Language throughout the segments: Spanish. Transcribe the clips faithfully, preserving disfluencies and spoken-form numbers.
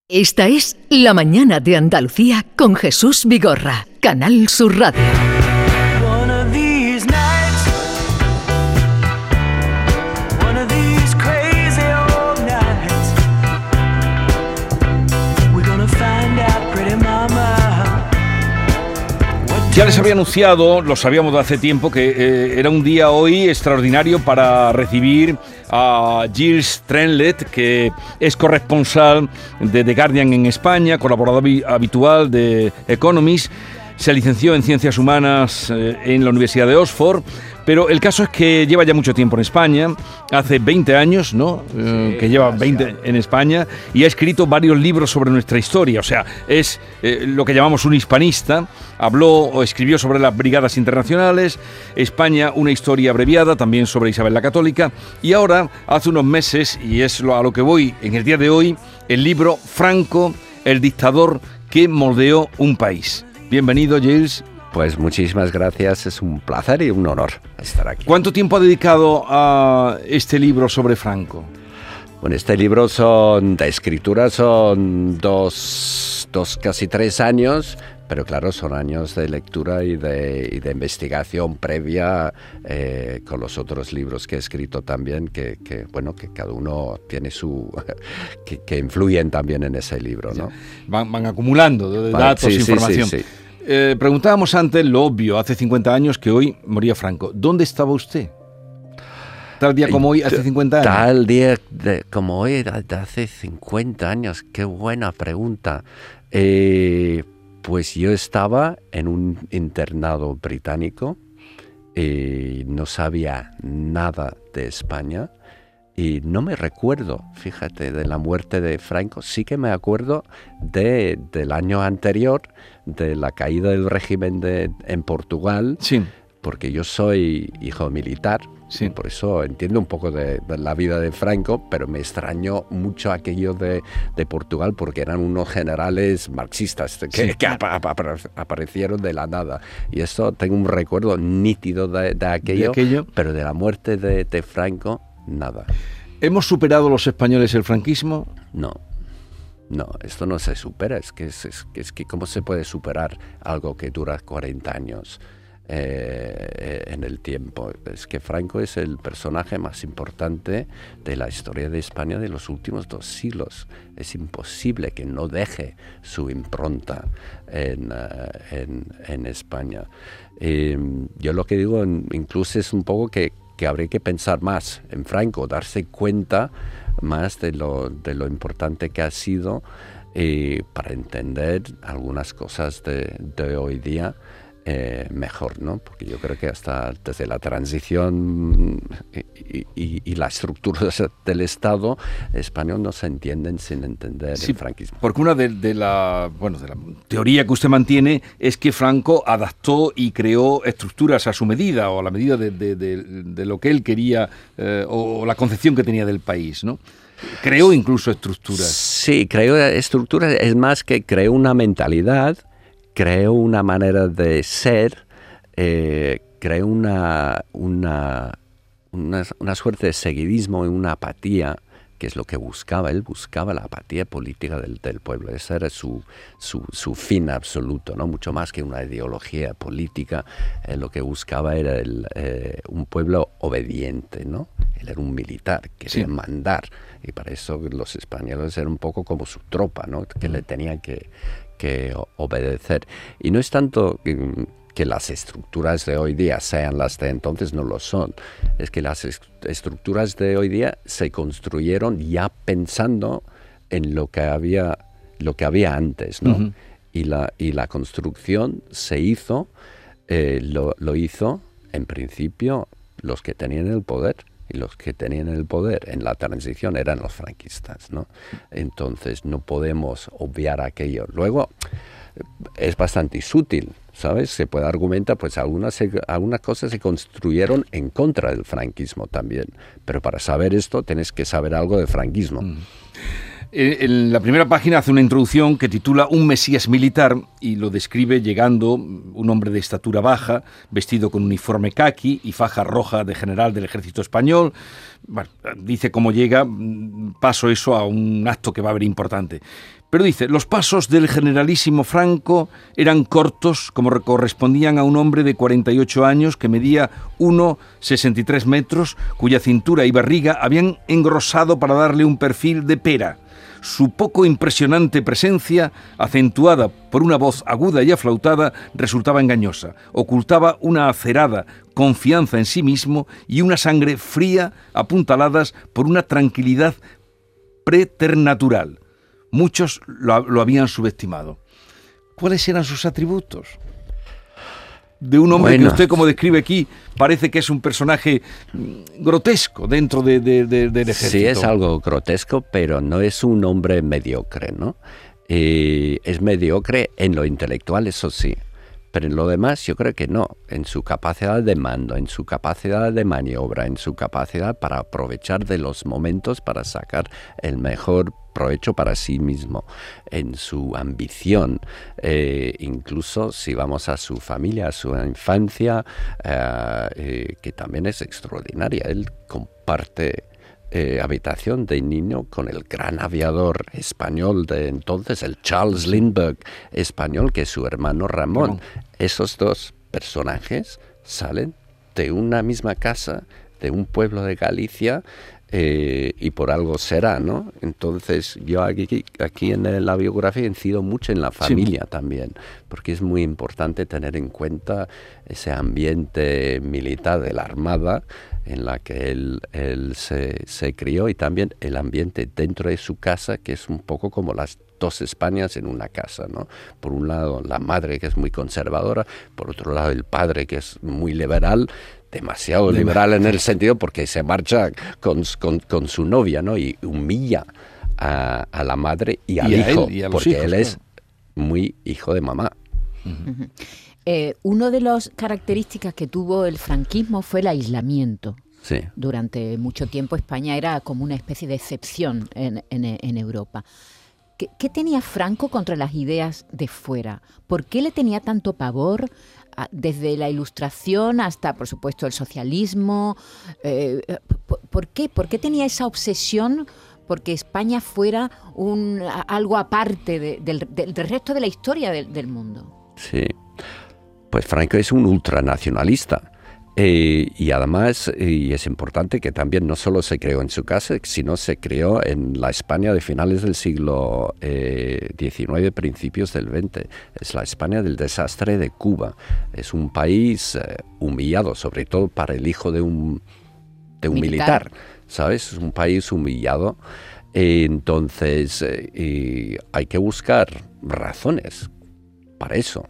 Esta es La Mañana de Andalucía con Jesús Vigorra, Canal Sur Radio. Ya les había anunciado, lo sabíamos de hace tiempo, que eh, era un día hoy extraordinario para recibir a Gilles Tremlett, que es corresponsal de The Guardian en España, colaborador habitual de Economist. Se licenció en Ciencias Humanas eh, en la Universidad de Oxford, pero el caso es que lleva ya mucho tiempo en España, hace veinte años, ¿no? Eh, sí, que lleva veinte en España, y ha escrito varios libros sobre nuestra historia. O sea, es eh, lo que llamamos un hispanista. Habló o escribió sobre las brigadas internacionales, España, una historia abreviada, también sobre Isabel la Católica, y ahora, hace unos meses, y es a lo que voy en el día de hoy, el libro Franco, el dictador que moldeó un país. Bienvenido, Gilles. Pues muchísimas gracias, es un placer y un honor estar aquí. ¿Cuánto tiempo ha dedicado a este libro sobre Franco? Bueno, este libro son de escritura, son dos, dos casi tres años, pero claro, son años de lectura y de, y de investigación previa eh, con los otros libros que he escrito también, que, que bueno, que cada uno tiene su... que, que influyen también en ese libro, ¿no? Van, van acumulando datos, sí, información. Sí, sí, sí. Eh, preguntábamos antes lo obvio, hace cincuenta años que hoy moría Franco. ¿Dónde estaba usted? Tal día como hoy, hace cincuenta años. Tal día de, como hoy, de hace cincuenta años. Qué buena pregunta. Eh, pues yo estaba en un internado británico y no sabía nada de España. Y no me recuerdo, fíjate, de la muerte de Franco. Sí que me acuerdo de, del año anterior, de la caída del régimen de, en Portugal, sí. Porque yo soy hijo militar, sí. Por eso entiendo un poco de, de la vida de Franco, pero me extrañó mucho aquello de, de Portugal, porque eran unos generales marxistas que, sí. que ap ap aparecieron de la nada. Y eso tengo un recuerdo nítido de, de, aquello, de aquello, pero de la muerte de, de Franco, nada. ¿Hemos superado los españoles el franquismo? No, no, esto no se supera. Es que, es, es, es que ¿cómo se puede superar algo que dura cuarenta años eh, en el tiempo? Es que Franco es el personaje más importante de la historia de España de los últimos dos siglos. Es imposible que no deje su impronta en, uh, en, en España. Eh, yo lo que digo incluso es un poco que que habría que pensar más en Franco, darse cuenta más de lo, de lo importante que ha sido eh, para entender algunas cosas de, de hoy día eh, mejor, ¿no? Porque yo creo que hasta desde la transición y, y, y la estructura del Estado español no se entienden sin entender sí, el franquismo. Porque una de, de, la, bueno, de la teoría que usted mantiene es que Franco adaptó y creó estructuras a su medida o a la medida de, de, de, de lo que él quería eh, o la concepción que tenía del país, ¿no? Creó incluso estructuras. Sí, creó estructuras, es más que creó una mentalidad, creó una manera de ser, eh, creó una, una, una, una suerte de seguidismo y una apatía, que es lo que buscaba. Él buscaba la apatía política del, del pueblo. Ese era su, su, su fin absoluto, ¿no? Mucho más que una ideología política. Eh, lo que buscaba era el, eh, un pueblo obediente, ¿no? Él era un militar, quería sí. mandar. Y para eso los españoles eran un poco como su tropa, ¿no? Que le tenían que... que obedecer. Y no es tanto que, que las estructuras de hoy día sean las de entonces, no lo son. Es que las est estructuras de hoy día se construyeron ya pensando en lo que había, lo que había antes, ¿no? Uh-huh. y, la, y la construcción se hizo, eh, lo, lo hizo en principio los que tenían el poder. Y los que tenían el poder en la transición eran los franquistas, ¿no? Entonces no podemos obviar aquello. Luego es bastante sutil, ¿sabes? Se puede argumentar, pues algunas, algunas cosas se construyeron en contra del franquismo también. Pero para saber esto tienes que saber algo de franquismo. Mm. En la primera página hace una introducción que titula Un Mesías militar y lo describe llegando un hombre de estatura baja, vestido con uniforme caqui y faja roja de general del ejército español, Bueno, dice cómo llega, paso eso a un acto que va a haber importante. Pero dice, los pasos del generalísimo Franco eran cortos, como correspondían a un hombre de cuarenta y ocho años que medía uno coma sesenta y tres metros, cuya cintura y barriga habían engrosado para darle un perfil de pera. Su poco impresionante presencia, acentuada por una voz aguda y aflautada, resultaba engañosa. Ocultaba una acerada confianza en sí mismo y una sangre fría, apuntaladas por una tranquilidad preternatural. Muchos lo, lo habían subestimado. ¿Cuáles eran sus atributos? De un hombre bueno. que usted, como describe aquí, parece que es un personaje grotesco dentro de, de, de, del ejército. Sí, es algo grotesco, pero no es un hombre mediocre, ¿no? Eh, es mediocre en lo intelectual, eso sí, pero en lo demás yo creo que no. En su capacidad de mando, en su capacidad de maniobra, en su capacidad para aprovechar de los momentos para sacar el mejor provecho para sí mismo, en su ambición, eh, incluso si vamos a su familia, a su infancia, eh, eh, que también es extraordinaria. Él comparte eh, habitación de niño con el gran aviador español de entonces, el Charles Lindbergh español, que es su hermano Ramón. Ramón. Esos dos personajes salen de una misma casa, de un pueblo de Galicia, Eh, y por algo será, ¿no? Entonces yo aquí, aquí en la biografía incido mucho en la familia sí. también, porque es muy importante tener en cuenta ese ambiente militar de la Armada en la que él, él se, se crió, y también el ambiente dentro de su casa, que es un poco como las dos Españas en una casa, ¿no? Por un lado la madre, que es muy conservadora, por otro lado el padre, que es muy liberal, demasiado de liberal en el sentido porque se marcha con, con, con su novia, ¿no? Y humilla a, a la madre y al y hijo, él, y a porque hijos, él es claro. muy hijo de mamá. Uh-huh. Uh-huh. Eh, una de las características que tuvo el franquismo fue el aislamiento. Sí. Durante mucho tiempo España era como una especie de excepción en, en, en Europa. ¿Qué, ¿Qué tenía Franco contra las ideas de fuera? ¿Por qué le tenía tanto pavor? Desde la Ilustración hasta, por supuesto, el socialismo. Eh, ¿por, ¿Por qué? ¿Por qué tenía esa obsesión porque España fuera un, algo aparte de, del, del resto de la historia del, del mundo? Sí, pues Franco es un ultranacionalista. Eh, y además, y es importante que también no solo se creó en su casa, sino se creó en la España de finales del siglo eh, diecinueve, principios del veinte. Es la España del desastre de Cuba. Es un país eh, humillado, sobre todo para el hijo de un, de un militar. militar, ¿sabes? Es un país humillado. Eh, entonces, eh, hay que buscar razones para eso.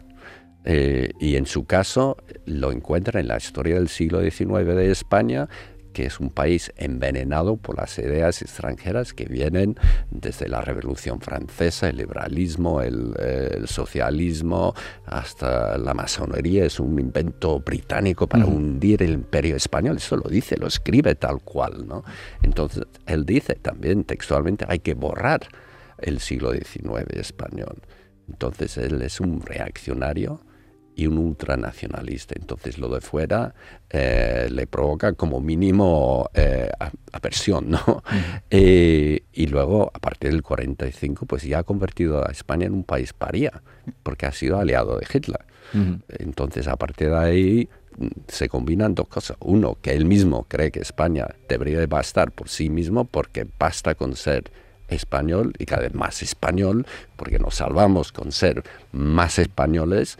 Eh, y en su caso lo encuentra en la historia del siglo diecinueve de España, que es un país envenenado por las ideas extranjeras que vienen desde la Revolución Francesa, el liberalismo, el, el socialismo, hasta la masonería. Es un invento británico para uh-huh. hundir el imperio español. Eso lo dice, lo escribe tal cual, ¿no? Entonces él dice también textualmente, hay que borrar el siglo diecinueve español. Entonces él es un reaccionario y un ultranacionalista. Entonces lo de fuera eh, le provoca como mínimo eh, aversión, ¿no? Uh-huh. Eh, y luego, a partir del cuarenta y cinco, pues ya ha convertido a España en un país paria, porque ha sido aliado de Hitler. Uh-huh. Entonces, a partir de ahí se combinan dos cosas. Uno, que él mismo cree que España debería de bastar por sí mismo, porque basta con ser español y cada vez más español, porque nos salvamos con ser más españoles.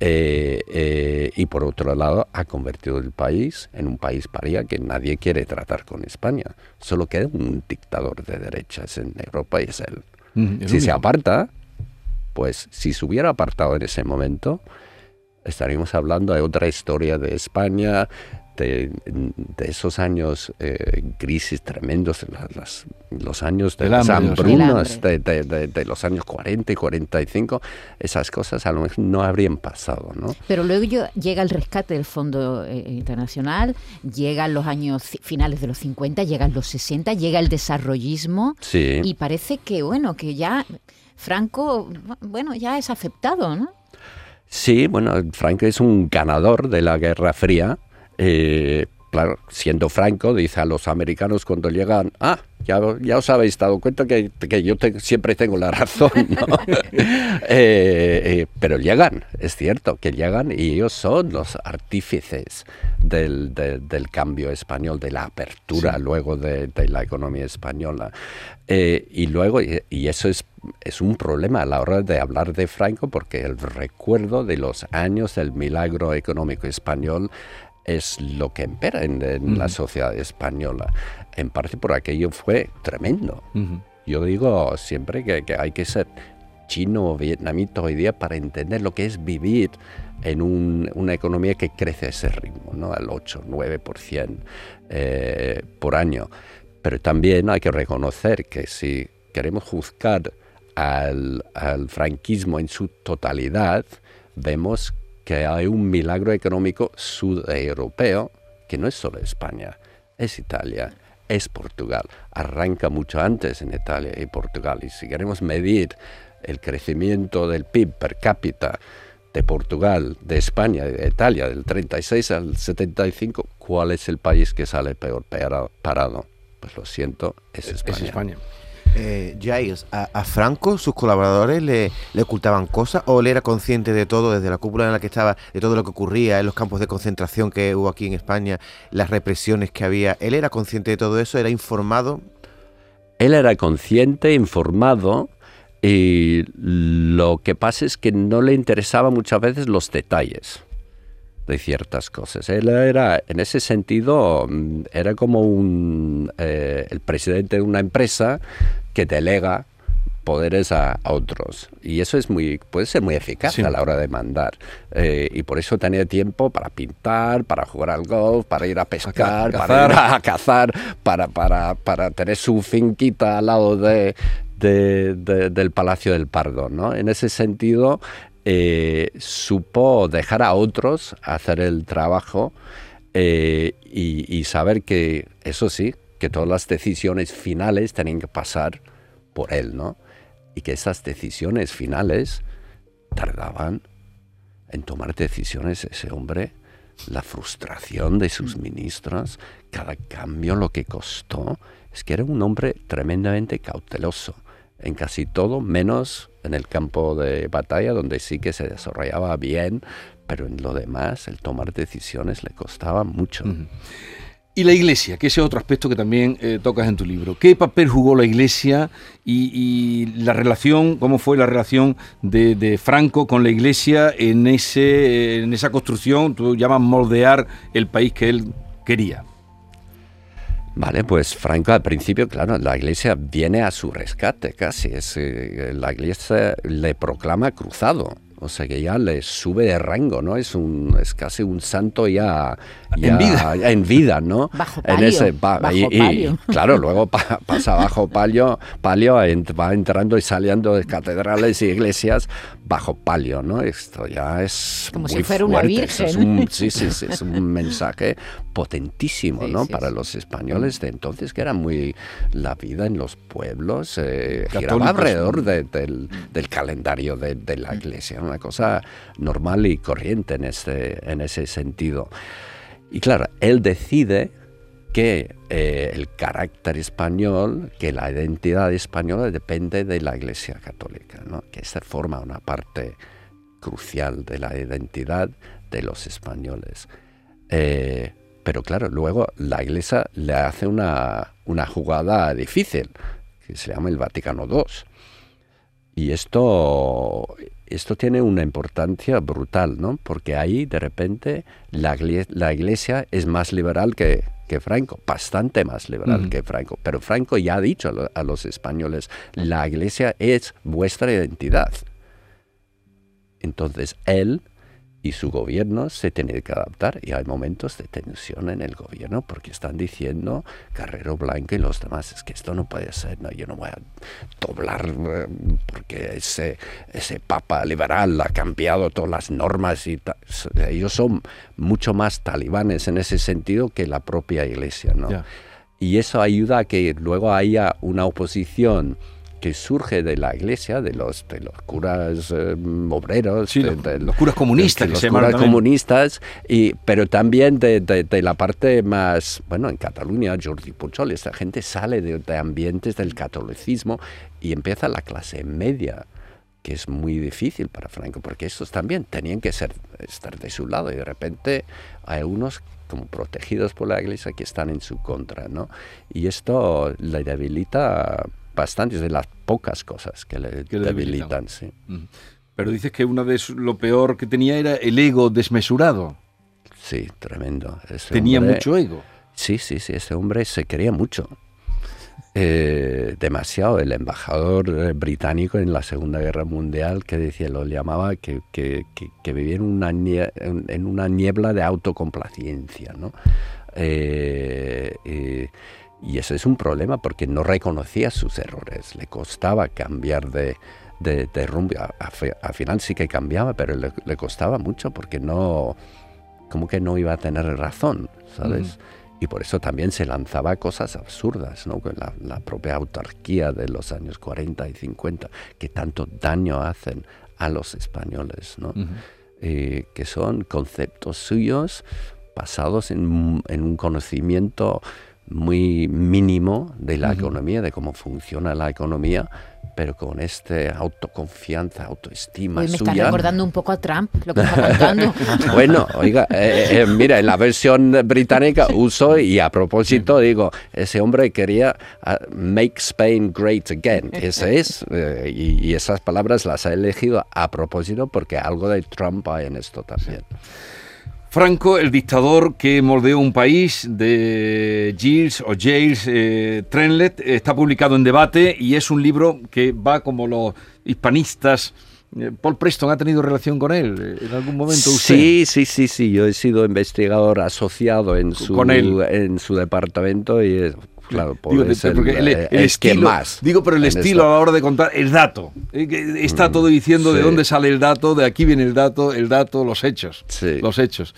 Eh, eh, y por otro lado ha convertido el país en un país paria que nadie quiere tratar con España. Solo queda un dictador de derechas en Europa y es él. Mm, si se aparta, pues si se hubiera apartado en ese momento, estaríamos hablando de otra historia de España, de, de esos años eh, crisis tremendos, las, las, los años de las hambrunas de, de, de, de los años cuarenta y cuarenta y cinco, esas cosas a lo mejor no habrían pasado, ¿no? Pero luego llega el rescate del Fondo eh, Internacional, llegan los años finales de los cincuenta, llegan los sesenta, llega el desarrollismo, sí. Y parece que, bueno, que ya Franco, bueno, ya es aceptado, ¿no? Sí, bueno, Franco es un ganador de la Guerra Fría, Eh, claro, siendo Franco, dice a los americanos cuando llegan, ah, ya, ya os habéis dado cuenta que, que yo te, siempre tengo la razón, ¿no? eh, eh, pero llegan, es cierto que llegan y ellos son los artífices del, de, del cambio español, de la apertura sí. luego de, de la economía española. Eh, y luego, y, y eso es, es un problema a la hora de hablar de Franco, porque el recuerdo de los años del milagro económico español es lo que impera en, en uh-huh. la sociedad española. En parte por aquello fue tremendo. Uh-huh. Yo digo siempre que, que hay que ser chino o vietnamita hoy día para entender lo que es vivir en un, una economía que crece a ese ritmo, ¿no? Al ocho, nueve por ciento eh, por año. Pero también hay que reconocer que si queremos juzgar al, al franquismo en su totalidad, vemos que hay un milagro económico sudeuropeo que no es solo España, es Italia, es Portugal. Arranca mucho antes en Italia y Portugal. Y si queremos medir el crecimiento del P I B per cápita de Portugal, de España y de Italia, del treinta y seis al setenta y cinco, ¿cuál es el país que sale peor parado? Pues lo siento, es España. Es España. Eh, Giles, ¿a, a Franco sus colaboradores le, le ocultaban cosas o él era consciente de todo desde la cúpula en la que estaba, de todo lo que ocurría en los campos de concentración que hubo aquí en España, las represiones que había? ¿Él era consciente de todo eso? ¿Era informado? Él era consciente, informado, y lo que pasa es que no le interesaban muchas veces los detalles de ciertas cosas. Él era, en ese sentido, era como un eh, el presidente de una empresa que delega poderes a, a otros. Y eso es muy puede ser muy eficaz sí. a la hora de mandar. Eh, y por eso tenía tiempo para pintar, para jugar al golf, para ir a pescar, a para ir a cazar, para, para, para tener su finquita al lado de, de, de, del Palacio del Pardo, ¿no? En ese sentido, eh, supo dejar a otros hacer el trabajo eh, y, y saber que, eso sí, que todas las decisiones finales tenían que pasar por él, ¿no? Y que esas decisiones finales tardaban en tomar decisiones ese hombre, la frustración de sus ministros, cada cambio lo que costó. Es que era un hombre tremendamente cauteloso en casi todo, menos en el campo de batalla, donde sí que se desarrollaba bien, pero en lo demás el tomar decisiones le costaba mucho. Uh-huh. Y la Iglesia, que ese es otro aspecto que también eh, tocas en tu libro. ¿Qué papel jugó la Iglesia y, y la relación, cómo fue la relación de, de Franco con la Iglesia en, ese, en esa construcción, tú llamas moldear el país que él quería? Vale, pues Franco al principio, claro, la Iglesia viene a su rescate casi. Es, eh, la Iglesia le proclama cruzado. O sea que ya le sube de rango, ¿no? Es un es casi un santo ya, ya en vida, en vida, ¿no? Bajo palio. En ese, pa, bajo y, palio. Y, claro, luego pa, pasa bajo palio, palio va entrando y saliendo de catedrales y iglesias bajo palio, ¿no? Esto ya es como muy si fuera fuerte. una virgen. Es un, sí, sí, sí, es un mensaje potentísimo, sí, ¿no? Sí, Para sí. los españoles de entonces, que era muy la vida en los pueblos eh, Católicos. giraba alrededor de, del, del calendario de, de la Iglesia, una cosa normal y corriente en ese, en ese sentido. Y claro, él decide que eh, el carácter español, que la identidad española depende de la Iglesia Católica, ¿no? Que esta forma una parte crucial de la identidad de los españoles. Eh, pero claro, luego la Iglesia le hace una, una jugada difícil, que se llama el Vaticano segundo. Y esto... Esto tiene una importancia brutal, ¿no? Porque ahí, de repente, la, la Iglesia es más liberal que, que Franco, bastante más liberal uh-huh. que Franco. Pero Franco ya ha dicho a, lo, a los españoles, la Iglesia es vuestra identidad. Entonces, él y su gobierno se tienen que adaptar, y hay momentos de tensión en el gobierno porque están diciendo, Carrero Blanco y los demás, es que esto no puede ser, no, yo no voy a doblar eh, porque ese, ese papa liberal ha cambiado todas las normas y ta- ellos son mucho más talibanes en ese sentido que la propia Iglesia, ¿no? Yeah. Y eso ayuda a que luego haya una oposición que surge de la iglesia, de los, de los curas eh, obreros, sí, de, los, de, los curas comunistas, de, que los se curas llamaban comunistas, y, pero también de, de, de la parte más, bueno, en Cataluña, Jordi Pujol, esta gente sale de, de ambientes del catolicismo y empieza la clase media, que es muy difícil para Franco, porque estos también tenían que ser, estar de su lado, y de repente hay unos como protegidos por la iglesia que están en su contra, ¿no? Y esto le debilita bastante, es de las pocas cosas que le, que le debilitan, debilitan, sí. Pero dices que una de su, lo peor que tenía era el ego desmesurado. Sí, tremendo. Ese tenía hombre, mucho ego. Sí, sí, sí, ese hombre se quería mucho. Eh, demasiado. El embajador británico en la Segunda Guerra Mundial, que decía, lo llamaba que, que, que, que vivía en una, nie, en una niebla de autocomplacencia, ¿no? Eh, eh, y ese es un problema porque no reconocía sus errores, le costaba cambiar de, de, de rumbo. Al final sí que cambiaba, pero le, le costaba mucho porque no, como que no iba a tener razón, ¿sabes? Mm. Y por eso también se lanzaba cosas absurdas, ¿no? La, la propia autarquía de los años cuarenta y cincuenta, que tanto daño hacen a los españoles, ¿no? Uh-huh. eh, que son conceptos suyos basados en, en un conocimiento muy mínimo de la uh-huh. economía, de cómo funciona la economía, pero con esta autoconfianza, autoestima Hoy me suya. está recordando un poco a Trump, lo que está contando. Bueno, oiga, eh, eh, mira, en la versión británica uso, y a propósito digo, ese hombre quería uh, make Spain great again. Ese es, eh, y, y esas palabras las ha elegido a propósito porque algo de Trump hay en esto también. Franco, el dictador que moldeó un país, de Gilles o Gilles eh, Tremlett, está publicado en Debate y es un libro que va como los hispanistas. Eh, Paul Preston ha tenido relación con él en algún momento. ¿Usted? Sí, sí, sí, sí. Yo he sido investigador asociado en su, con él. en su departamento y es... Claro, digo, es el, porque el, el el estilo, que más. Digo, pero el estilo esto. A la hora de contar el dato. Está mm, todo diciendo sí. de dónde sale el dato, de aquí viene el dato, el dato, los hechos. Sí. Los hechos.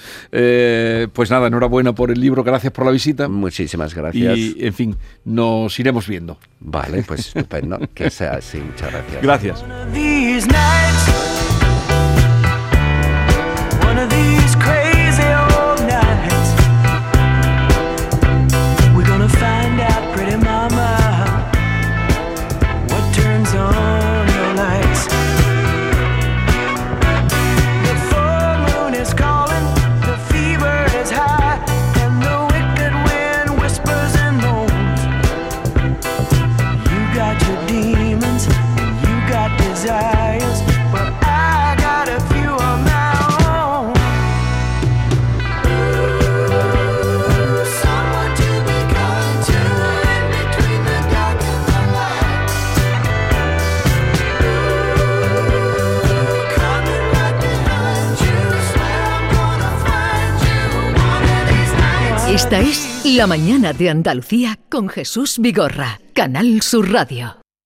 Eh, pues nada, enhorabuena por el libro, gracias por la visita. Muchísimas gracias. Y, en fin, nos iremos viendo. Vale, pues estupendo. Que sea así, muchas gracias. Gracias. Esta es La Mañana de Andalucía con Jesús Vigorra, Canal Sur Radio.